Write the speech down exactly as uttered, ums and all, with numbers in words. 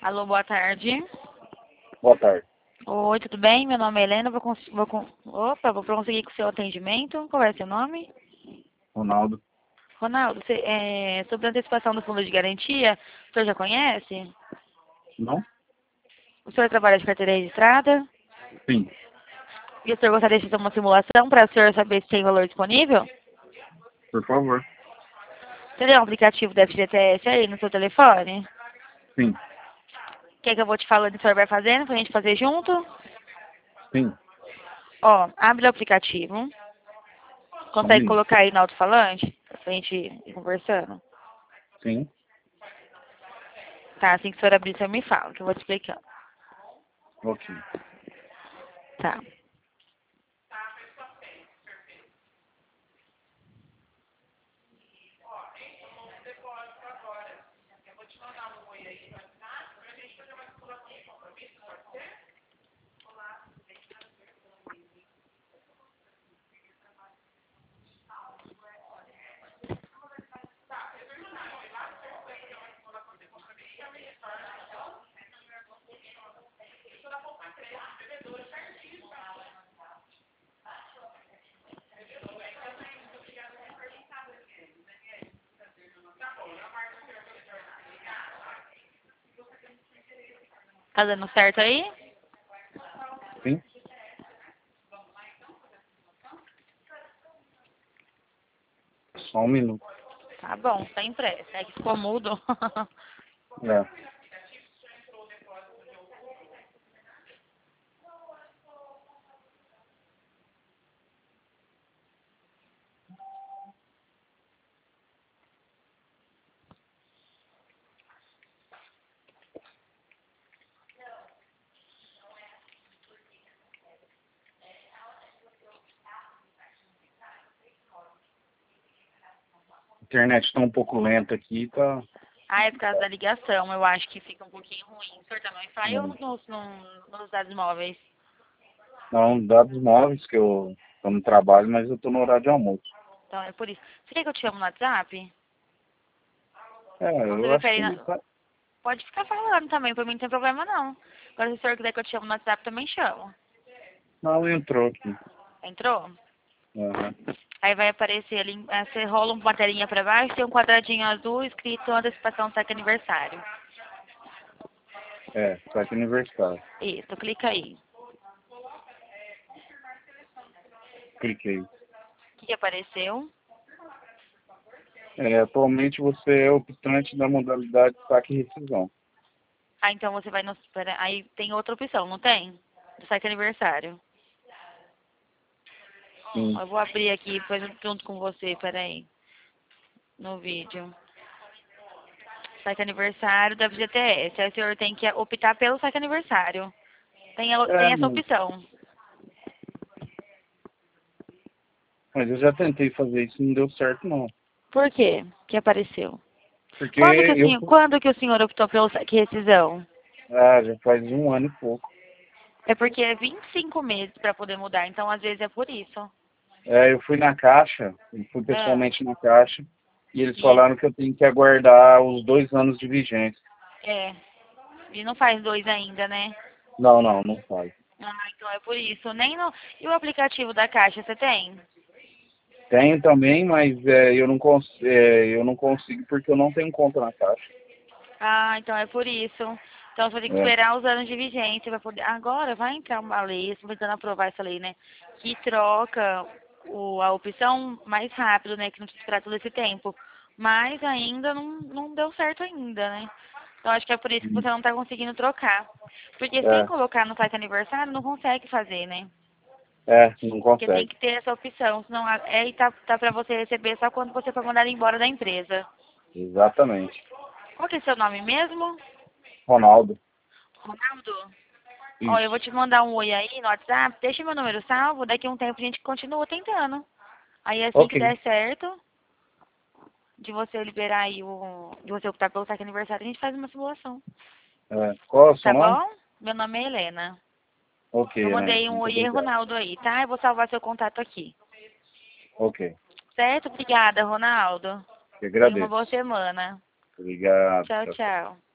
Alô, boa tarde. Boa tarde. Oi, tudo bem? Meu nome é Helena. Vou, cons vou, con Opa, vou conseguir com o seu atendimento. Qual é o seu nome? Ronaldo. Ronaldo, você, é, sobre a antecipação do fundo de garantia, o senhor já conhece? Não? O senhor trabalha de carteira registrada? Sim. E o senhor gostaria de fazer uma simulação para o senhor saber se tem valor disponível? Por favor. Você tem um aplicativo da F G T S aí no seu telefone? Sim. Quer que eu vou te falando o que o senhor vai fazendo pra gente fazer junto? Sim. Ó, abre o aplicativo. Só um Consegue minuto. colocar aí no alto-falante? Pra gente ir conversando? Sim. Tá, assim que o senhor abrir, o senhor me fala, que eu vou te explicando. Ok. Tá. Tá dando certo aí? Sim. Só um minuto. Tá bom, sem pressa. É que ficou mudo. É. A internet está um pouco lenta aqui, tá? Ah, é por causa da ligação. Eu acho que fica um pouquinho ruim. O senhor tá no Wi-Fi ou Não, nos, nos, nos dados móveis? não, dados móveis que eu tô no trabalho, mas eu tô no horário de almoço. Então é por isso. Você quer que eu te chamo no WhatsApp? É, Ou você eu acho prefere... que na- tá... Pode ficar falando também, por mim não tem problema não. Agora se o senhor quiser que eu te chamo no WhatsApp, também chamo. Não, entrou aqui. Entrou? Aham. Aí vai aparecer ali, eh, você rola uma telinha pra baixo, tem um quadradinho azul escrito antecipação saque aniversário. É, tá aqui aniversário. Isso, clica aí. Cliquei. O que, que apareceu? É, atualmente você é optante da modalidade saque e rescisão. Ah, então você vai no... Pera, aí tem outra opção, não tem? Do saque aniversário. Sim. Eu vou abrir aqui depois junto com você, peraí. No vídeo. Saque aniversário da F G T S. Aí o senhor tem que optar pelo saque aniversário. Tem, ela- É, tem essa mas, opção. mas eu já tentei fazer isso e não deu certo, não. Por quê que apareceu? Porque Quando que o eu... senhor, quando que o senhor optou pelo saque rescisão? Ah, já faz um ano e pouco. É porque é vinte e cinco meses para poder mudar, então às vezes é por isso. É, eu fui na caixa, eu fui Ah, pessoalmente na caixa, e eles e, falaram que eu tenho que aguardar os dois anos de vigência. é, e não faz dois ainda, né? Não, não, não faz. Ah, então é por isso. Nem no... E o aplicativo da Caixa, você tem? Tenho também, mas é, eu, não cons é, eu não consigo porque eu não tenho conta na caixa. Ah, então é por isso. Então você vai ter que É, esperar os anos de vigência para poder. Agora vai entrar uma lei, estou tentando aprovar essa lei, né? Que troca o, a opção mais rápido, né? Que não precisa esperar todo esse tempo. Mas ainda não, não deu certo ainda, né? Então acho que é por isso que você não está conseguindo trocar. Porque sem é, colocar no site aniversário não consegue fazer, né? é, não Porque tem consegue. que ter essa opção, senão a- é, e tá, tá para você receber só quando você for mandado embora da empresa. Exatamente. Qual que é seu nome mesmo? Ronaldo, Ronaldo? Ó, eu vou isso. te mandar um oi aí no WhatsApp, deixa meu número salvo, daqui a um tempo a gente continua tentando. Aí assim que Ok. der certo, de você liberar aí o. De você optar pelo saque aniversário, a gente faz uma simulação. É, qual é o seu Tá nome? bom? Meu nome é Helena. Ok, Eu né? mandei um Muito oi aí, obrigado. Ronaldo aí, tá? Eu vou salvar seu contato aqui. Ok, Certo? Obrigada, Ronaldo. eu Tenha uma boa agradeço. semana. Obrigado. Tchau, Tchau, tchau. tchau.